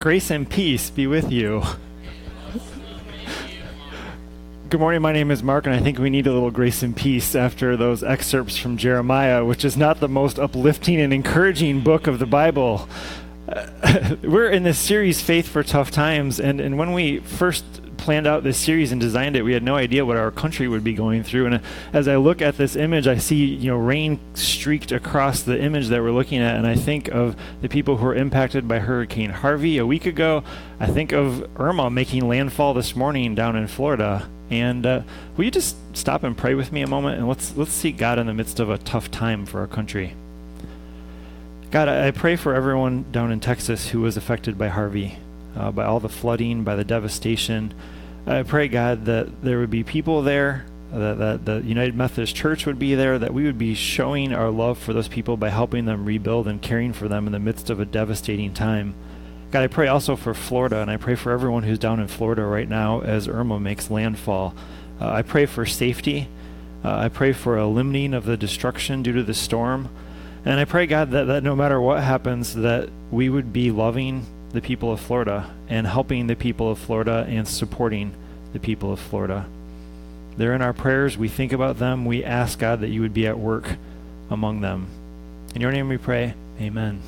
Grace and peace be with you. Good morning, my name is Mark, and I think we need a little grace and peace after those excerpts from Jeremiah, which is not the most uplifting and encouraging book of the Bible. We're in this series, Faith for Tough Times, and when we first planned out this series and designed it, we had no idea what our country would be going through. And as I look at this image, I see, rain streaked across the image that we're looking at, and I think of the people who were impacted by Hurricane Harvey a week ago. I think of Irma making landfall this morning down in Florida. And will you just stop and pray with me a moment, and let's seek God in the midst of a tough time for our country. God, I pray for everyone down in Texas who was affected by Harvey, by all the flooding, by the devastation. I pray, God, that there would be people there, that the United Methodist Church would be there, that we would be showing our love for those people by helping them rebuild and caring for them in the midst of a devastating time. God, I pray also for Florida, and I pray for everyone who's down in Florida right now as Irma makes landfall. I pray for safety. I pray for a limiting of the destruction due to the storm. And I pray, God, that no matter what happens, that we would be loving the people of Florida and helping the people of Florida and supporting the people of Florida. They're in our prayers. We think about them. We ask, God, that you would be at work among them. In your name we pray. Amen.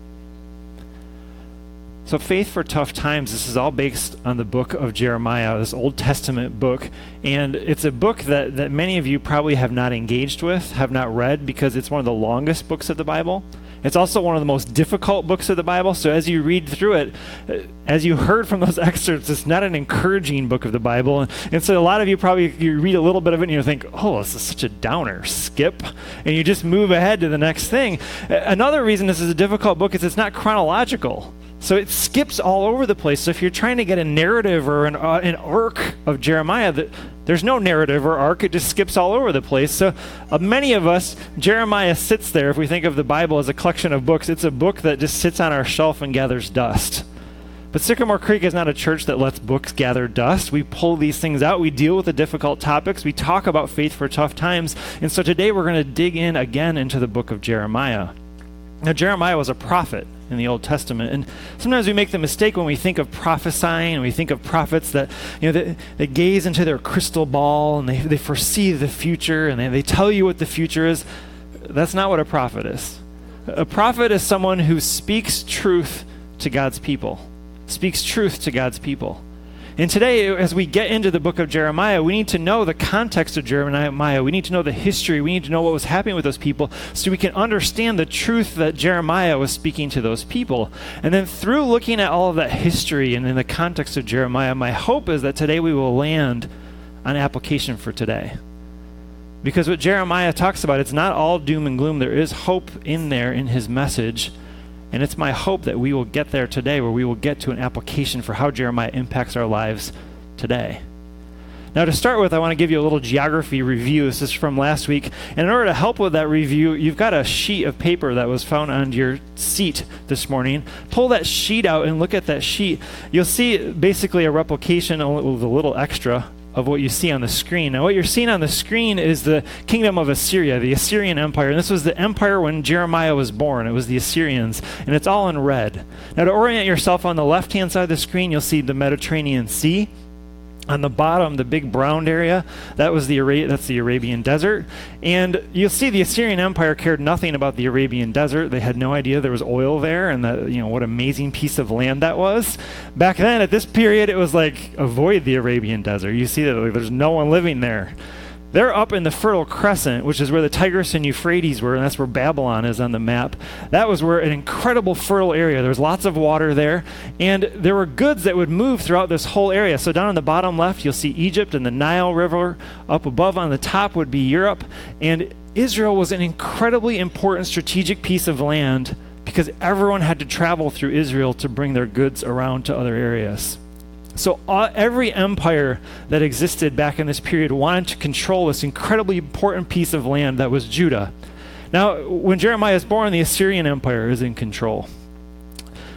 So Faith for Tough Times, this is all based on the book of Jeremiah, this Old Testament book. And it's a book that many of you probably have not engaged with, have not read, because it's one of the longest books of the Bible. It's also one of the most difficult books of the Bible. So as you read through it, as you heard from those excerpts, it's not an encouraging book of the Bible. And so a lot of you you read a little bit of it and you think, oh, this is such a downer, skip. And you just move ahead to the next thing. Another reason this is a difficult book is it's not chronological. So it skips all over the place. So if you're trying to get a narrative or an arc of Jeremiah, there's no narrative or arc. It just skips all over the place. So many of us, Jeremiah sits there. If we think of the Bible as a collection of books, it's a book that just sits on our shelf and gathers dust. But Sycamore Creek is not a church that lets books gather dust. We pull these things out. We deal with the difficult topics. We talk about faith for tough times. And so today we're going to dig in again into the book of Jeremiah. Now, Jeremiah was a prophet in the Old Testament, and sometimes we make the mistake when we think of prophesying, and we think of prophets that they gaze into their crystal ball and they foresee the future and they tell you what the future is. That's not what a prophet is. A prophet is someone who speaks truth to God's people, speaks truth to God's people. And today, as we get into the book of Jeremiah, we need to know the context of Jeremiah. We need to know the history. We need to know what was happening with those people so we can understand the truth that Jeremiah was speaking to those people. And then through looking at all of that history and in the context of Jeremiah, my hope is that today we will land on application for today. Because what Jeremiah talks about, it's not all doom and gloom. There is hope in there in his message. And it's my hope that we will get there today, where we will get to an application for how Jeremiah impacts our lives today. Now, to start with, I want to give you a little geography review. This is from last week. And in order to help with that review, you've got a sheet of paper that was found on your seat this morning. Pull that sheet out and look at that sheet. You'll see basically a replication with a little extra of what you see on the screen. Now, what you're seeing on the screen is the kingdom of Assyria, the Assyrian Empire. And this was the empire when Jeremiah was born. It was the Assyrians. And it's all in red. Now, to orient yourself, on the left-hand side of the screen, you'll see the Mediterranean Sea. On the bottom, the big brown area, that's the Arabian Desert. And you'll see the Assyrian Empire cared nothing about the Arabian Desert. They had no idea there was oil there and that, what amazing piece of land that was. Back then, at this period, it was like, avoid the Arabian Desert. You see that there's no one living there. They're up in the Fertile Crescent, which is where the Tigris and Euphrates were, and that's where Babylon is on the map. That was where an incredible fertile area. There was lots of water there, and there were goods that would move throughout this whole area. So down on the bottom left, you'll see Egypt and the Nile River. Up above on the top would be Europe, and Israel was an incredibly important strategic piece of land because everyone had to travel through Israel to bring their goods around to other areas. So every empire that existed back in this period wanted to control this incredibly important piece of land that was Judah. Now, when Jeremiah is born, the Assyrian Empire is in control.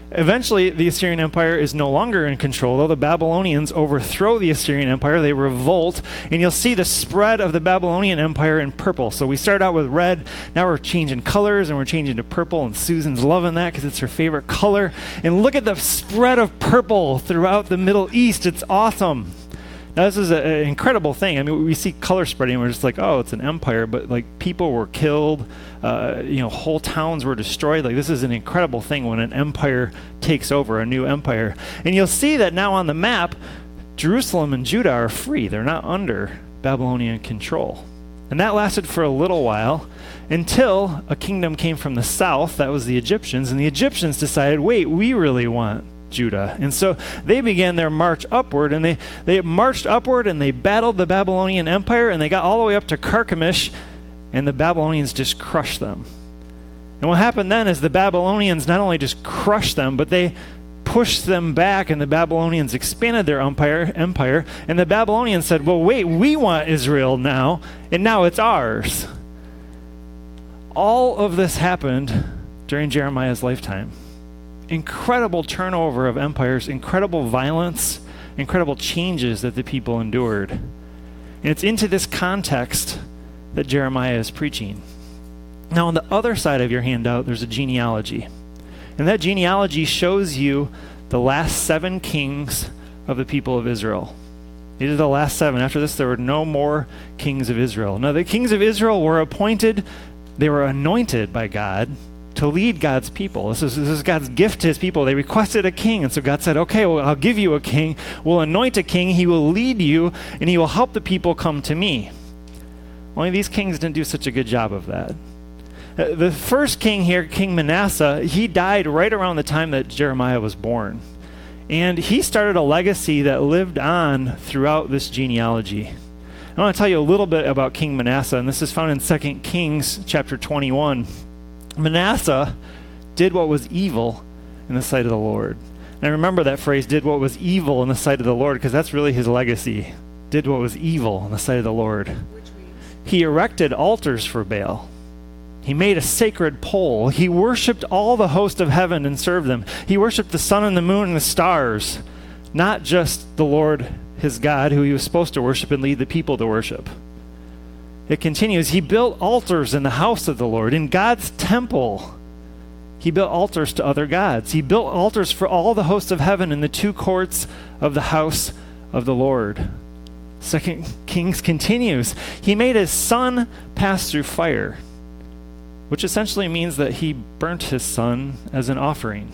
Eventually, the Assyrian Empire is no longer in control, though the Babylonians overthrow the Assyrian Empire. They revolt, and you'll see the spread of the Babylonian Empire in purple. So we start out with red, now we're changing colors, and we're changing to purple, and Susan's loving that because it's her favorite color. And look at the spread of purple throughout the Middle East. It's awesome. Now, this is an incredible thing. I mean, we see color spreading, and we're just like, oh, it's an empire, but like people were killed, whole towns were destroyed. Like, this is an incredible thing when an empire takes over, a new empire. And you'll see that now on the map, Jerusalem and Judah are free. They're not under Babylonian control. And that lasted for a little while until a kingdom came from the south. That was the Egyptians. And the Egyptians decided, wait, we really want Judah. And so they began their march upward, and they marched upward, and they battled the Babylonian Empire, and they got all the way up to Carchemish, and the Babylonians just crushed them. And what happened then is the Babylonians not only just crushed them, but they pushed them back, and the Babylonians expanded their empire, and the Babylonians said, well, wait, we want Israel now, and now it's ours. All of this happened during Jeremiah's lifetime. Incredible turnover of empires, incredible violence, incredible changes that the people endured. And it's into this context that Jeremiah is preaching. Now, on the other side of your handout, there's a genealogy. And that genealogy shows you the last 7 kings of the people of Israel. These are the last 7. After this, there were no more kings of Israel. Now, the kings of Israel were appointed, they were anointed by God to lead God's people. This is God's gift to his people. They requested a king, and so God said, okay, well, I'll give you a king. We'll anoint a king. He will lead you, and he will help the people come to me. Only these kings didn't do such a good job of that. The first king here, King Manasseh, he died right around the time that Jeremiah was born. And he started a legacy that lived on throughout this genealogy. I want to tell you a little bit about King Manasseh, and this is found in 2 Kings chapter 21. Manasseh did what was evil in the sight of the Lord. And I remember that phrase, did what was evil in the sight of the Lord, because that's really his legacy. Did what was evil in the sight of the Lord. He erected altars for Baal. He made a sacred pole. He worshipped all the host of heaven and served them. He worshipped the sun and the moon and the stars, not just the Lord, his God, who he was supposed to worship and lead the people to worship. It continues, he built altars in the house of the Lord, in God's temple. He built altars to other gods. He built altars for all the hosts of heaven in the 2 courts of the house of the Lord. 2 Kings continues, he made his son pass through fire, which essentially means that he burnt his son as an offering.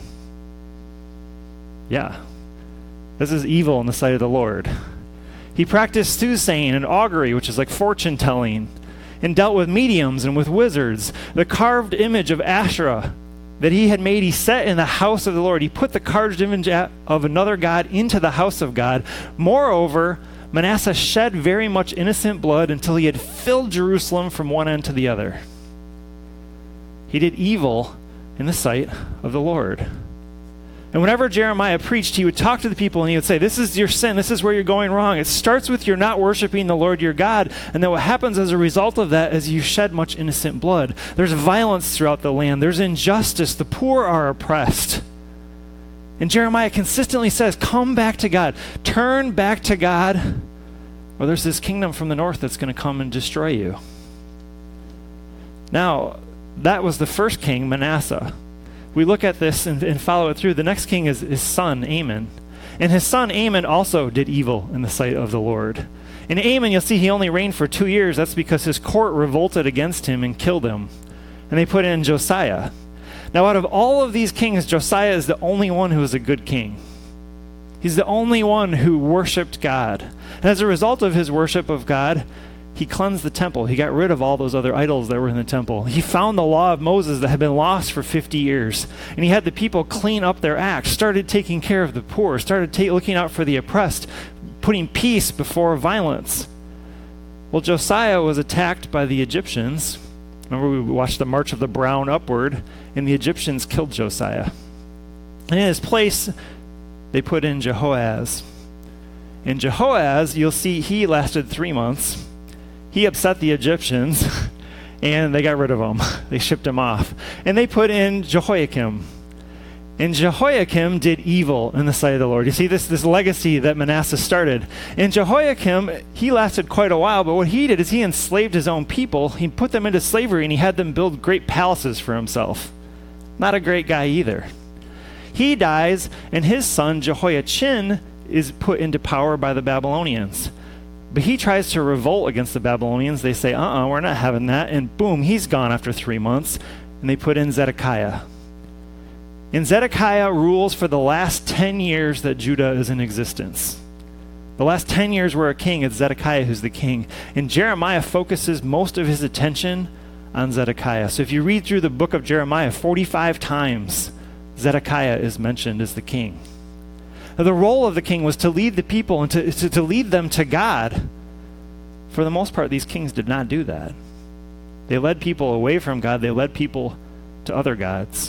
Yeah, this is evil in the sight of the Lord. He practiced soothsaying and augury, which is like fortune telling, and dealt with mediums and with wizards. The carved image of Asherah that he had made, he set in the house of the Lord. He put the carved image of another god into the house of God. Moreover, Manasseh shed very much innocent blood until he had filled Jerusalem from one end to the other. He did evil in the sight of the Lord. And whenever Jeremiah preached, he would talk to the people and he would say, this is your sin. This is where you're going wrong. It starts with you're not worshiping the Lord your God. And then what happens as a result of that is you shed much innocent blood. There's violence throughout the land. There's injustice. The poor are oppressed. And Jeremiah consistently says, come back to God. Turn back to God, or there's this kingdom from the north that's going to come and destroy you. Now, that was the first king, Manasseh. We look at this and follow it through. The next king is his son, Amon. And his son, Amon, also did evil in the sight of the Lord. And Amon, you'll see he only reigned for 2 years. That's because his court revolted against him and killed him. And they put in Josiah. Now, out of all of these kings, Josiah is the only one who is a good king. He's the only one who worshiped God. And as a result of his worship of God, he cleansed the temple. He got rid of all those other idols that were in the temple. He found the law of Moses that had been lost for 50 years. And he had the people clean up their acts, started taking care of the poor, started looking out for the oppressed, putting peace before violence. Well, Josiah was attacked by the Egyptians. Remember, we watched the March of the Brown upward, and the Egyptians killed Josiah. And in his place, they put in Jehoahaz. And Jehoahaz, you'll see he lasted 3 months. He upset the Egyptians, and they got rid of him. They shipped him off. And they put in Jehoiakim. And Jehoiakim did evil in the sight of the Lord. You see this legacy that Manasseh started. And Jehoiakim, he lasted quite a while, but what he did is he enslaved his own people. He put them into slavery, and he had them build great palaces for himself. Not a great guy either. He dies, and his son Jehoiachin is put into power by the Babylonians. But he tries to revolt against the Babylonians. They say, we're not having that. And boom, he's gone after 3 months. And they put in Zedekiah. And Zedekiah rules for the last 10 years that Judah is in existence. The last 10 years we're a king, it's Zedekiah who's the king. And Jeremiah focuses most of his attention on Zedekiah. So if you read through the book of Jeremiah, 45 times Zedekiah is mentioned as the king. Now, the role of the king was to lead the people and to lead them to God. For the most part, these kings did not do that. They led people away from God. They led people to other gods.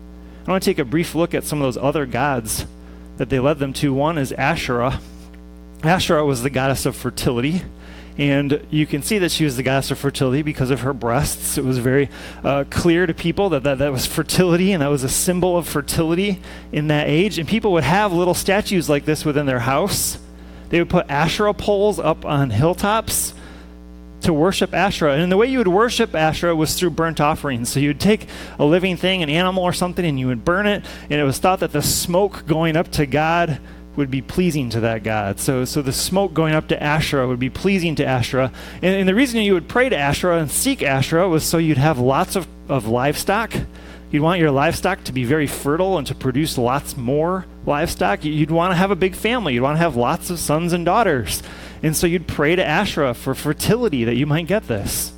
I want to take a brief look at some of those other gods that they led them to. One is Asherah. Asherah was the goddess of fertility, and you can see that she was the goddess of fertility because of her breasts. It was very clear to people that was fertility, and that was a symbol of fertility in that age. And people would have little statues like this within their house. They would put Asherah poles up on hilltops to worship Asherah. And the way you would worship Asherah was through burnt offerings. So you would take a living thing, an animal or something, and you would burn it, and it was thought that the smoke going up to God would be pleasing to that God. So the smoke going up to Asherah would be pleasing to Asherah. And the reason you would pray to Asherah and seek Asherah was so you'd have lots of livestock. You'd want your livestock to be very fertile and to produce lots more livestock. You'd want to have a big family. You'd want to have lots of sons and daughters. And so you'd pray to Asherah for fertility, that you might get this.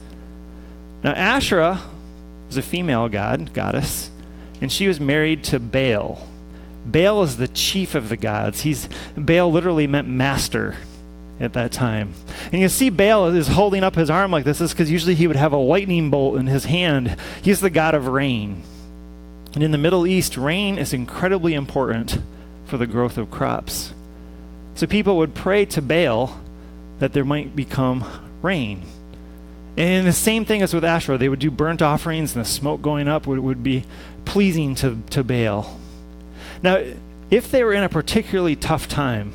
Now, Asherah was a female goddess, and she was married to Baal. Baal is the chief of the gods. Baal literally meant master at that time. And you see Baal is holding up his arm like this. This is because usually he would have a lightning bolt in his hand. He's the god of rain. And in the Middle East, rain is incredibly important for the growth of crops. So people would pray to Baal that there might become rain. And the same thing as with Asherah. They would do burnt offerings, and the smoke going up would be pleasing to Baal. Now, if they were in a particularly tough time,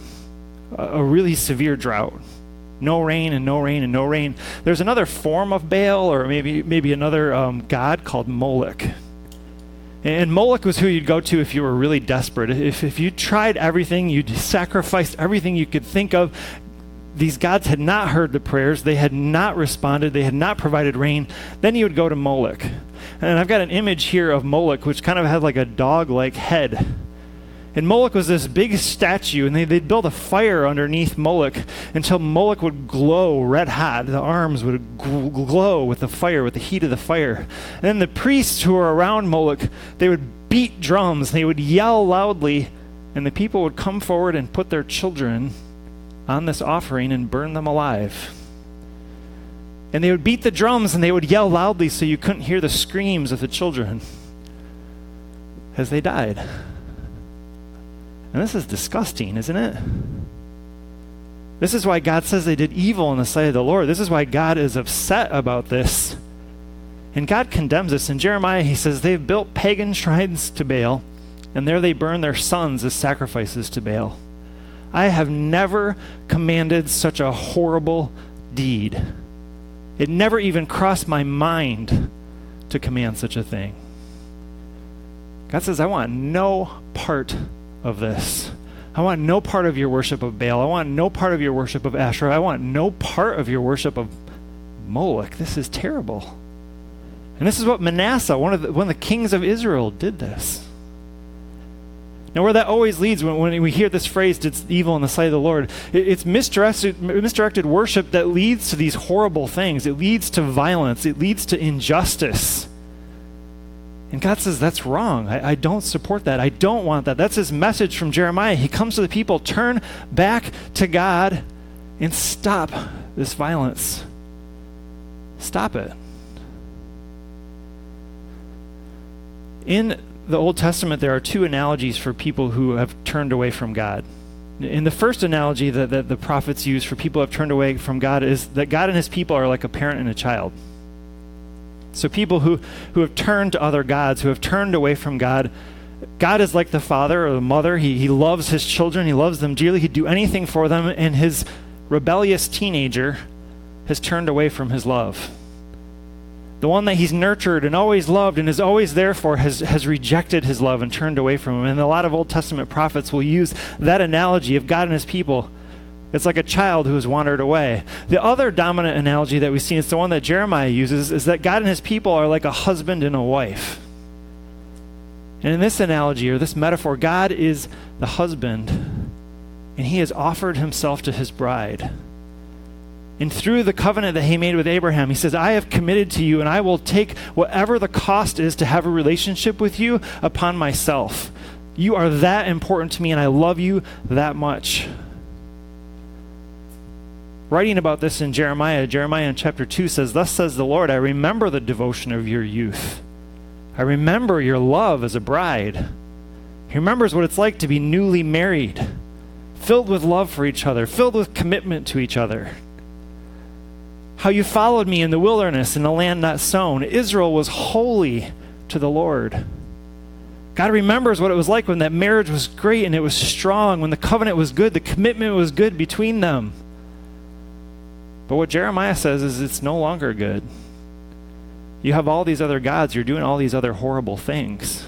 a really severe drought, no rain and no rain and no rain, there's another form of Baal, or maybe another god called Moloch. And Moloch was who you'd go to if you were really desperate. If you tried everything, you'd sacrificed everything you could think of. These gods had not heard the prayers. They had not responded. They had not provided rain. Then you would go to Moloch. And I've got an image here of Moloch, which kind of had like a dog-like head. And Moloch was this big statue, and they'd build a fire underneath Moloch until Moloch would glow red hot. The arms would glow with the fire, with the heat of the fire. And then the priests who were around Moloch, they would beat drums. They would yell loudly, and the people would come forward and put their children on this offering and burn them alive. And they would beat the drums, and they would yell loudly so you couldn't hear the screams of the children as they died. And this is disgusting, isn't it? This is why God says they did evil in the sight of the Lord. This is why God is upset about this. And God condemns this. In Jeremiah, he says they've built pagan shrines to Baal, and there they burn their sons as sacrifices to Baal. I have never commanded such a horrible deed. It never even crossed my mind to command such a thing. God says, I want no part of this. I want no part of your worship of Baal. I want no part of your worship of Asherah. I want no part of your worship of Moloch. This is terrible. And this is what Manasseh, one of the kings of Israel, did this. Now, where that always leads when we hear this phrase, it's evil in the sight of the Lord, it's misdirected worship that leads to these horrible things. It leads to violence. It leads to injustice. And God says, that's wrong. I don't support that. I don't want that. That's his message from Jeremiah. He comes to the people, turn back to God and stop this violence. Stop it. In the Old Testament, there are two analogies for people who have turned away from God. In the first analogy that the prophets use for people who have turned away from God is that God and his people are like a parent and a child. So people who have turned to other gods, who have turned away from God, God is like the father or the mother. He loves his children. He loves them dearly. He'd do anything for them. And his rebellious teenager has turned away from his love. The one that he's nurtured and always loved and is always there for has rejected his love and turned away from him. And a lot of Old Testament prophets will use that analogy of God and his people. It's like a child who has wandered away. The other dominant analogy that we see, it's the one that Jeremiah uses, is that God and his people are like a husband and a wife. And in this analogy, or this metaphor, God is the husband, and he has offered himself to his bride. And through the covenant that he made with Abraham, he says, I have committed to you, and I will take whatever the cost is to have a relationship with you upon myself. You are that important to me, and I love you that much. Writing about this in Jeremiah in chapter 2 says, Thus says the Lord, I remember the devotion of your youth. I remember your love as a bride. He remembers what it's like to be newly married, filled with love for each other, filled with commitment to each other. How you followed me in the wilderness in a land not sown. Israel was holy to the Lord. God remembers what it was like when that marriage was great and it was strong, when the covenant was good, the commitment was good between them. But what Jeremiah says is it's no longer good. You have all these other gods. You're doing all these other horrible things.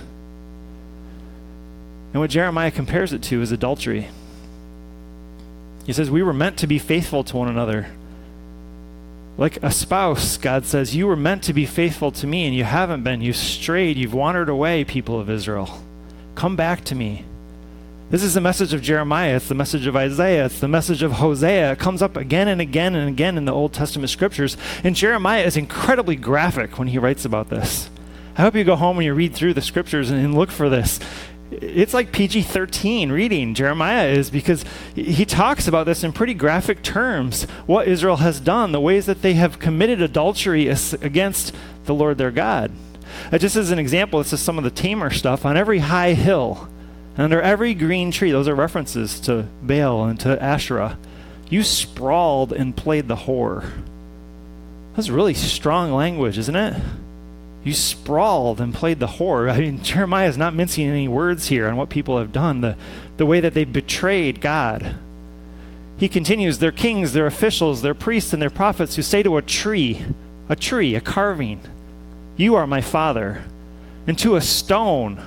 And what Jeremiah compares it to is adultery. He says, we were meant to be faithful to one another. Like a spouse, God says, you were meant to be faithful to me, and you haven't been. You've strayed. You've wandered away, people of Israel. Come back to me. This is the message of Jeremiah. It's the message of Isaiah. It's the message of Hosea. It comes up again and again and again in the Old Testament scriptures. And Jeremiah is incredibly graphic when he writes about this. I hope you go home and you read through the scriptures and look for this. It's like PG-13 reading, Jeremiah is, because he talks about this in pretty graphic terms, what Israel has done, the ways that they have committed adultery against the Lord their God. Just as an example, this is some of the Tamar stuff. On every high hill, under every green tree, those are references to Baal and to Asherah, you sprawled and played the whore. That's really strong language, isn't it? You sprawled and played the whore. I mean, Jeremiah is not mincing any words here on what people have done, the way that they betrayed God. He continues, their kings, their officials, their priests, and their prophets who say to a tree, a carving, you are my father, and to a stone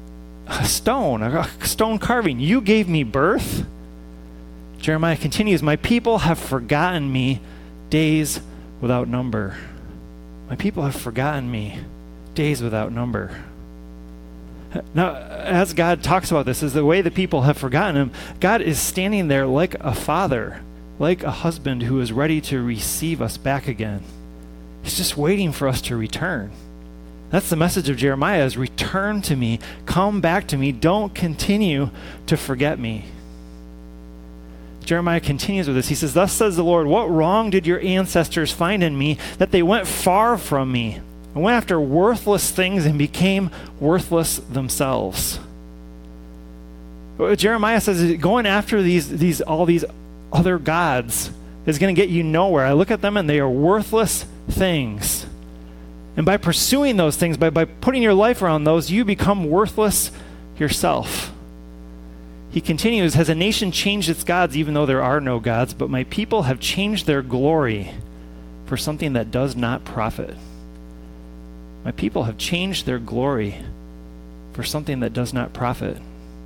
carving, you gave me birth. Jeremiah continues, my people have forgotten me days without number. My people have forgotten me days without number. Now, as God talks about this, is the way the people have forgotten him, God is standing there like a father, like a husband who is ready to receive us back again. He's just waiting for us to return. That's the message of Jeremiah, is return to me, come back to me, don't continue to forget me. Jeremiah continues with this. He says, thus says the Lord, what wrong did your ancestors find in me that they went far from me and went after worthless things and became worthless themselves? What Jeremiah says is going after all these other gods is going to get you nowhere. I look at them and they are worthless things. And by pursuing those things, by putting your life around those, you become worthless yourself. He continues, has a nation changed its gods even though there are no gods? But my people have changed their glory for something that does not profit. My people have changed their glory for something that does not profit.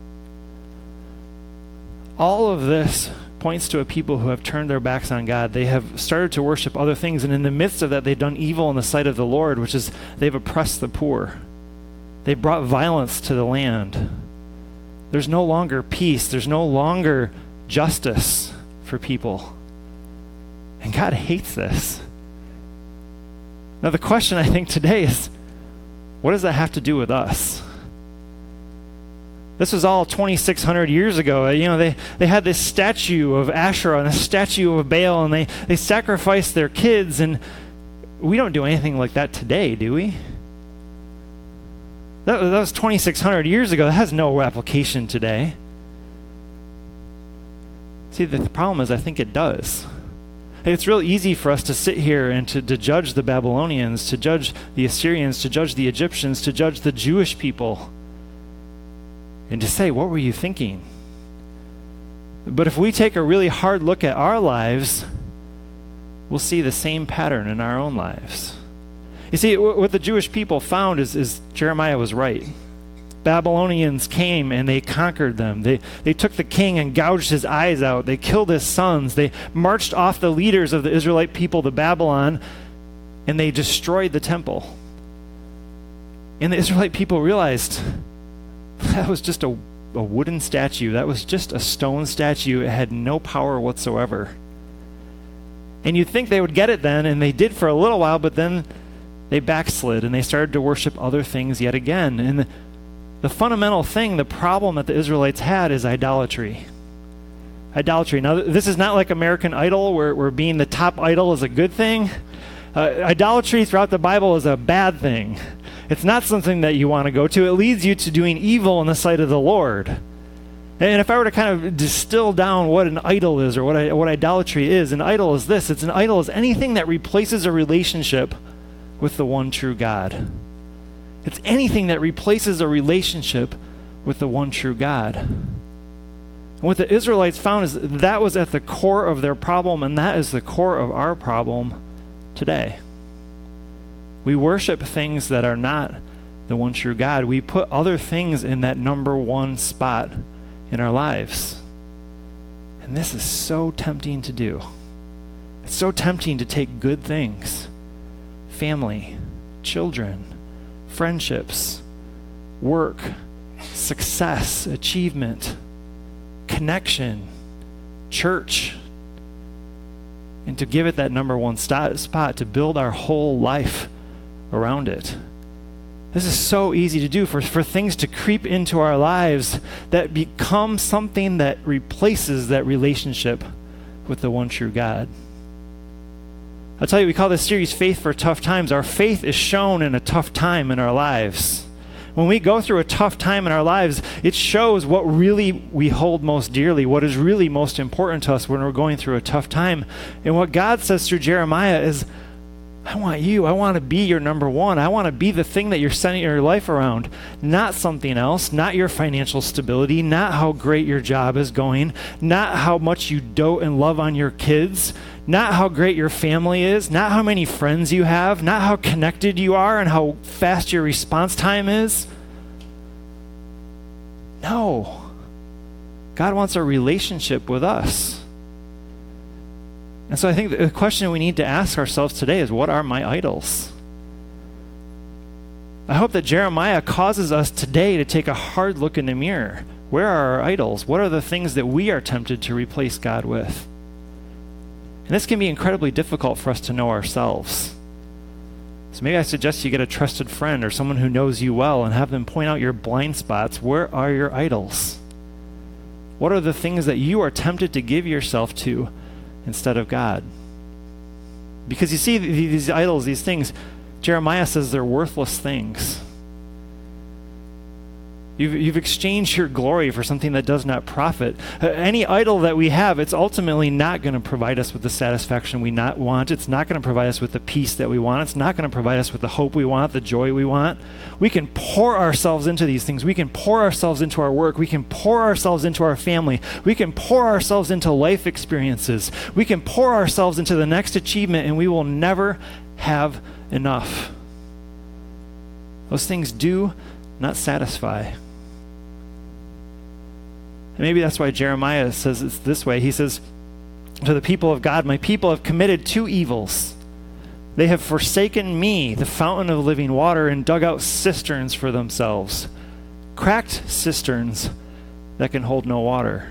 All of this points to a people who have turned their backs on God. They have started to worship other things, and in the midst of that, they've done evil in the sight of the Lord, which is they've oppressed the poor. They've brought violence to the land. There's no longer peace. There's no longer justice for people. And God hates this. Now, the question I think today is, what does that have to do with us? This was all 2,600 years ago. They had this statue of Asherah and a statue of Baal, and they sacrificed their kids, and we don't do anything like that today, do we? That was 2,600 years ago. That has no application today. See, the problem is I think it does. It's real easy for us to sit here and to judge the Babylonians, to judge the Assyrians, to judge the Egyptians, to judge the Jewish people. and to say, what were you thinking? But if we take a really hard look at our lives, we'll see the same pattern in our own lives. You see, what the Jewish people found is Jeremiah was right. Babylonians came and they conquered them. They took the king and gouged his eyes out. They killed his sons. They marched off the leaders of the Israelite people to Babylon, and they destroyed the temple. And the Israelite people realized that was just a wooden statue. That was just a stone statue. It had no power whatsoever. And you'd think they would get it then, and they did for a little while, but then they backslid and they started to worship other things yet again. And the fundamental thing, the problem that the Israelites had is idolatry. Idolatry. Now, this is not like American Idol where being the top idol is a good thing. Idolatry throughout the Bible is a bad thing. It's not something that you want to go to. It leads you to doing evil in the sight of the Lord. And if I were to kind of distill down what an idol is or what idolatry is, an idol is this. An idol is anything that replaces a relationship with the one true God. It's anything that replaces a relationship with the one true God. And what the Israelites found is that was at the core of their problem, and that is the core of our problem today. We worship things that are not the one true God. We put other things in that number one spot in our lives. And this is so tempting to do. It's so tempting to take good things, family, children, friendships, work, success, achievement, connection, church, and to give it that number one spot, to build our whole life around it. This is so easy to do, for things to creep into our lives that become something that replaces that relationship with the one true God. I'll tell you, we call this series Faith for Tough Times. Our faith is shown in a tough time in our lives. When we go through a tough time in our lives, it shows what really we hold most dearly, what is really most important to us when we're going through a tough time. And what God says through Jeremiah is, I want you. I want to be your number one. I want to be the thing that you're centering your life around, not something else, not your financial stability, not how great your job is going, not how much you dote and love on your kids, not how great your family is, not how many friends you have, not how connected you are and how fast your response time is. No. God wants a relationship with us. And so I think the question we need to ask ourselves today is, what are my idols? I hope that Jeremiah causes us today to take a hard look in the mirror. Where are our idols? What are the things that we are tempted to replace God with? And this can be incredibly difficult for us to know ourselves. So maybe I suggest you get a trusted friend or someone who knows you well and have them point out your blind spots. Where are your idols? What are the things that you are tempted to give yourself to instead of God? Because you see, these idols, these things, Jeremiah says they're worthless things. You've exchanged your glory for something that does not profit. Any idol that we have, it's ultimately not going to provide us with the satisfaction we not want. It's not going to provide us with the peace that we want. It's not going to provide us with the hope we want, the joy we want. We can pour ourselves into these things. We can pour ourselves into our work. We can pour ourselves into our family. We can pour ourselves into life experiences. We can pour ourselves into the next achievement, and we will never have enough. Those things do not satisfy. And maybe that's why Jeremiah says it's this way. He says to the people of God, my people have committed two evils. They have forsaken me, the fountain of living water, and dug out cisterns for themselves, cracked cisterns that can hold no water.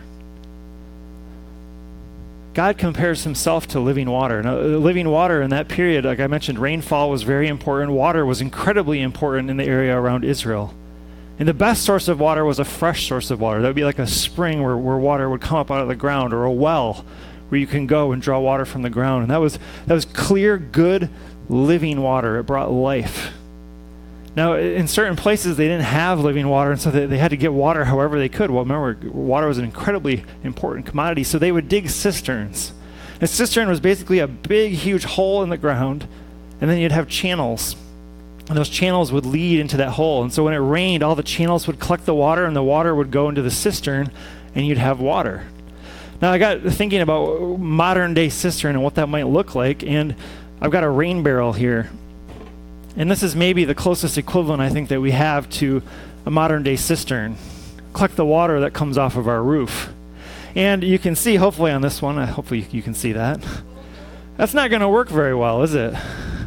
God compares himself to living water. Now, living water in that period, like I mentioned, rainfall was very important. Water was incredibly important in the area around Israel. And the best source of water was a fresh source of water. That would be like a spring where water would come up out of the ground, or a well where you can go and draw water from the ground. And that was clear, good, living water. It brought life. Now, in certain places, they didn't have living water, and so they had to get water however they could. Well, remember, water was an incredibly important commodity, so they would dig cisterns. A cistern was basically a big, huge hole in the ground, and then you'd have channels. And those channels would lead into that hole. And so when it rained, all the channels would collect the water, and the water would go into the cistern, and you'd have water. Now, I got thinking about modern-day cistern and what that might look like, and I've got a rain barrel here. And this is maybe the closest equivalent, I think, that we have to a modern-day cistern. Collect the water that comes off of our roof. And you can see, hopefully on this one, hopefully you can see that. That's not going to work very well, is it?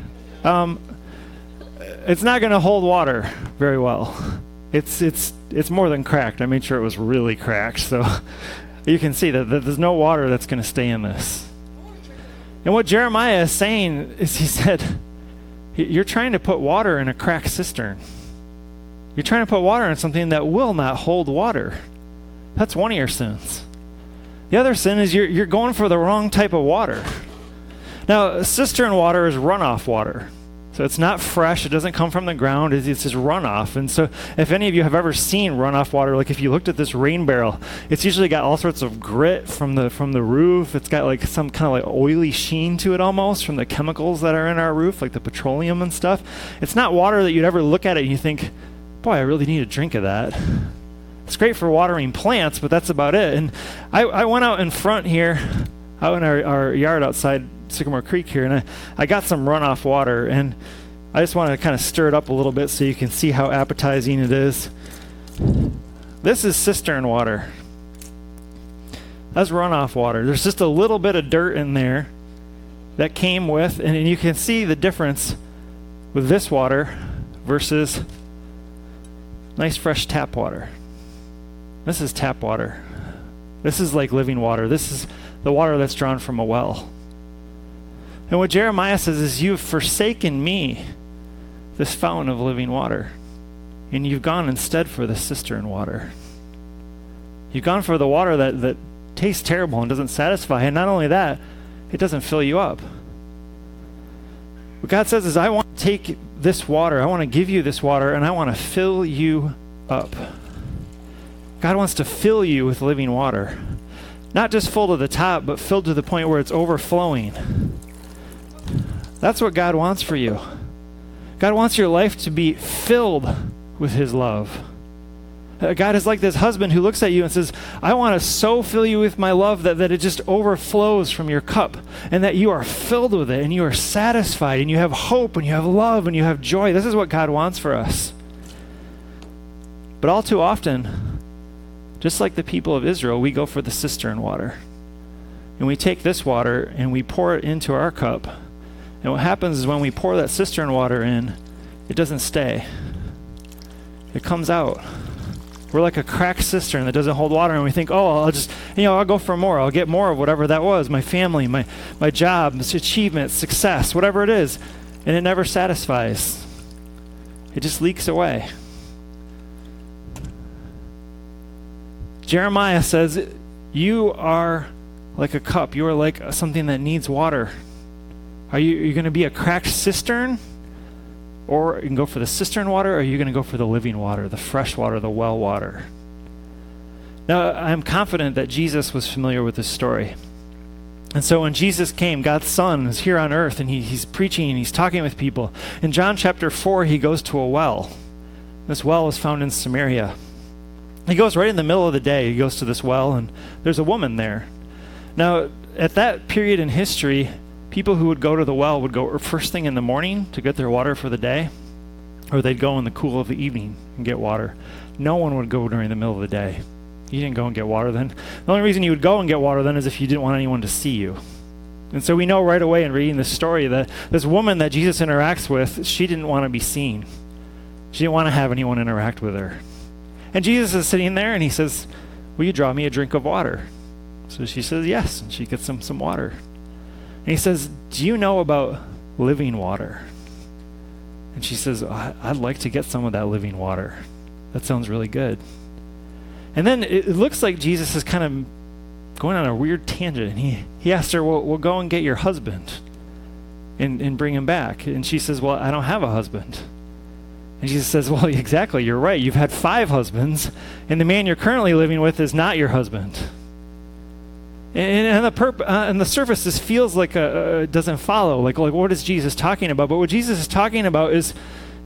It's not going to hold water very well. It's more than cracked. I made sure it was really cracked, so you can see that there's no water that's going to stay in this. And what Jeremiah is saying is, he said, you're trying to put water in a cracked cistern. You're trying to put water in something that will not hold water. That's one of your sins. The other sin is you're going for the wrong type of water. Now, cistern water is runoff water. So it's not fresh. It doesn't come from the ground. It's just runoff. And so if any of you have ever seen runoff water, like if you looked at this rain barrel, it's usually got all sorts of grit from the roof. It's got like some kind of like oily sheen to it almost from the chemicals that are in our roof, like the petroleum and stuff. It's not water that you'd ever look at it and you think, boy, I really need a drink of that. It's great for watering plants, but that's about it. And I went out in front here, out in our yard outside Sycamore Creek here, and I got some runoff water, and I just want to kind of stir it up a little bit so you can see how appetizing it is. This is cistern water. That's runoff water. There's just a little bit of dirt in there that came with, and you can see the difference with this water versus nice fresh tap water. This is tap water. This is like living water. This is the water that's drawn from a well. And what Jeremiah says is, you've forsaken me, this fountain of living water, and you've gone instead for the cistern water. You've gone for the water that tastes terrible and doesn't satisfy. And not only that, it doesn't fill you up. What God says is, I want to take this water, I want to give you this water, and I want to fill you up. God wants to fill you with living water. Not just full to the top, but filled to the point where it's overflowing. That's what God wants for you. God wants your life to be filled with his love. God is like this husband who looks at you and says, I want to so fill you with my love that it just overflows from your cup, and that you are filled with it, and you are satisfied, and you have hope, and you have love, and you have joy. This is what God wants for us. But all too often, just like the people of Israel, we go for the cistern water. And we take this water and we pour it into our cup. And what happens is, when we pour that cistern water in, it doesn't stay. It comes out. We're like a cracked cistern that doesn't hold water, and we think, oh, I'll go for more. I'll get more of whatever that was, my family, my job, achievement, success, whatever it is. And it never satisfies. It just leaks away. Jeremiah says, you are like a cup. You are like something that needs water. Are you going to be a cracked cistern? Or you can go for the cistern water, or are you going to go for the living water, the fresh water, the well water? Now, I'm confident that Jesus was familiar with this story. And so when Jesus came, God's Son is here on earth, and he's preaching, and he's talking with people. In John chapter 4, he goes to a well. This well is found in Samaria. He goes right in the middle of the day. He goes to this well, and there's a woman there. Now, at that period in history, people who would go to the well would go first thing in the morning to get their water for the day, or they'd go in the cool of the evening and get water. No one would go during the middle of the day. You didn't go and get water then. The only reason you would go and get water then is if you didn't want anyone to see you. And so we know right away in reading this story that this woman that Jesus interacts with, she didn't want to be seen. She didn't want to have anyone interact with her. And Jesus is sitting there, and he says, will you draw me a drink of water? So she says yes, and she gets him some water. And he says, do you know about living water? And she says, I'd like to get some of that living water. That sounds really good. And then it looks like Jesus is kind of going on a weird tangent. And he asked her, well, we'll go and get your husband and bring him back. And she says, well, I don't have a husband. And Jesus says, well, exactly, you're right. You've had 5 husbands, and the man you're currently living with is not your husband. And on the surface, this feels like it doesn't follow. Like what is Jesus talking about? But what Jesus is talking about is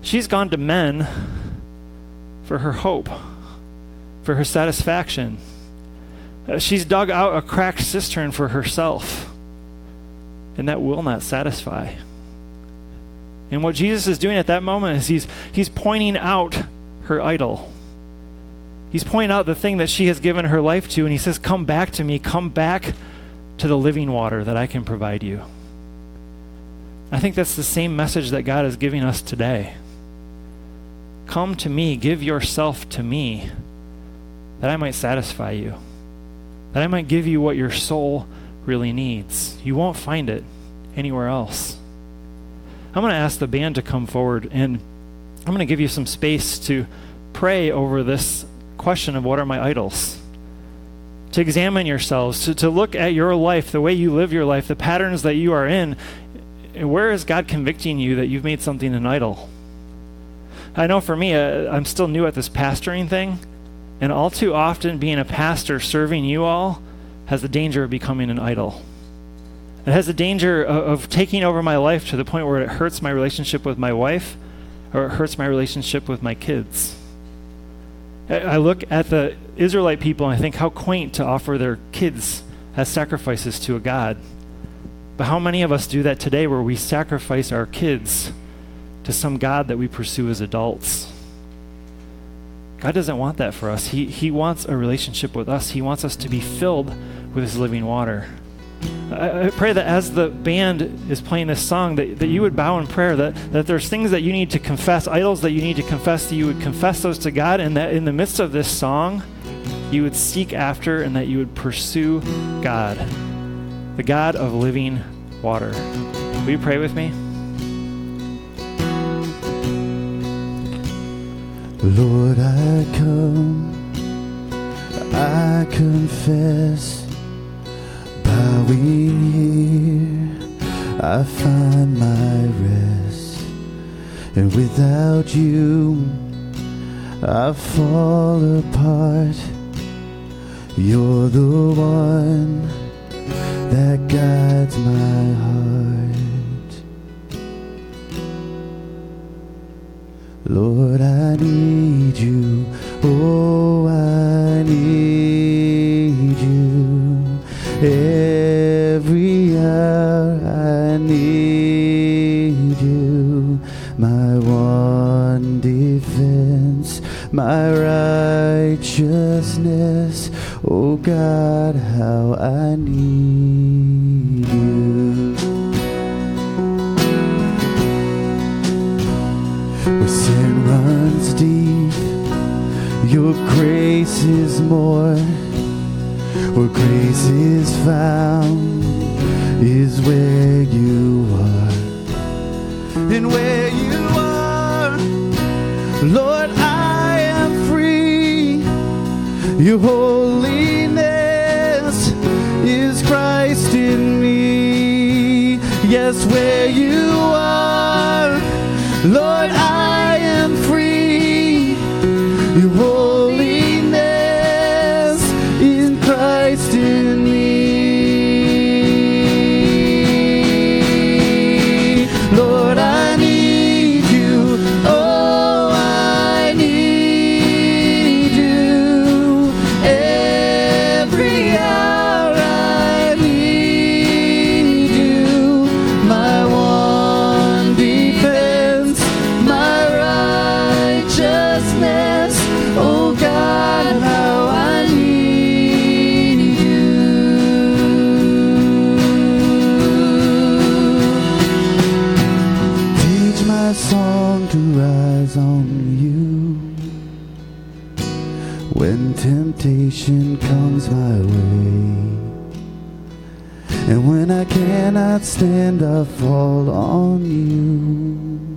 She's gone to men for her hope, for her satisfaction. She's dug out a cracked cistern for herself, and that will not satisfy. And what Jesus is doing at that moment is he's pointing out her idol. He's pointing out the thing that she has given her life to, and he says, come back to me, come back to the living water that I can provide you. I think that's the same message that God is giving us today. Come to me, give yourself to me, that I might satisfy you, that I might give you what your soul really needs. You won't find it anywhere else. I'm going to ask the band to come forward, and I'm going to give you some space to pray over this question of what are my idols, to examine yourselves, to look at your life, the way you live your life, the patterns that you are in, and where is God convicting you that you've made something an idol? I know for me, I'm still new at this pastoring thing, and all too often being a pastor serving you all has the danger of becoming an idol. It has the danger of taking over my life to the point where it hurts my relationship with my wife, or it hurts my relationship with my kids. I look at the Israelite people and I think how quaint to offer their kids as sacrifices to a God. But how many of us do that today, where we sacrifice our kids to some God that we pursue as adults? God doesn't want that for us. He wants a relationship with us. He wants us to be filled with his living water. I pray that as the band is playing this song, that you would bow in prayer, that there's things that you need to confess, idols that you need to confess, that you would confess those to God, and that in the midst of this song, you would seek after and that you would pursue God, the God of living water. Will you pray with me? Lord, I come, I confess, bowing here, I find my rest, and without you, I fall apart. You're the one that guides my heart. Lord, I need you, oh, I need you. Every hour I need you, my one defense, my righteousness. Oh God, how I need you. Where sin runs deep, your grace is more. Where grace is found is where you are. And where you are, Lord, I am free. Your holiness is Christ in me. Yes, where you are, Lord, I am free. Your holiness in Christ in me. Lord, I need you. Oh, I need you. Every hour I need you. My one defense, my righteousness. Oh God, how I need you. Teach my song to rise on you when temptation comes my way, and when I cannot stand, I fall on you.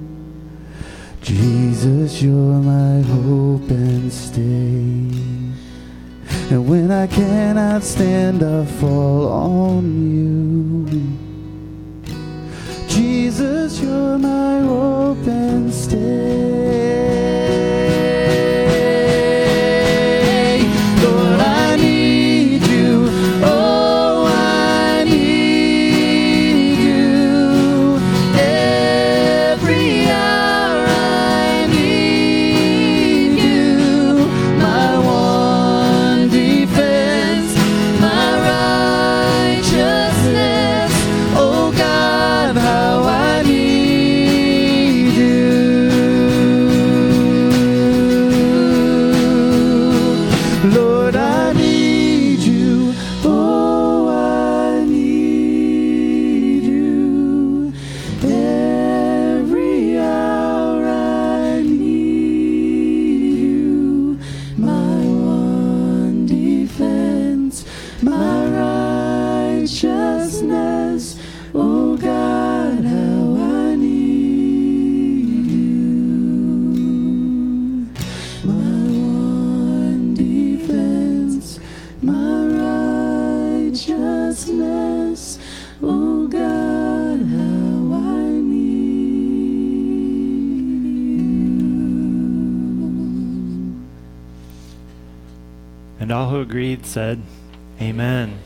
Jesus, you're my hope and stay. And when I cannot stand, I fall on you. Jesus, you're my hope and stay. Lord, I need you. Oh, I need you. Every hour I Oh God, how I need you. My one defense, my righteousness. Oh God, how I need you. And all who agreed said, Amen.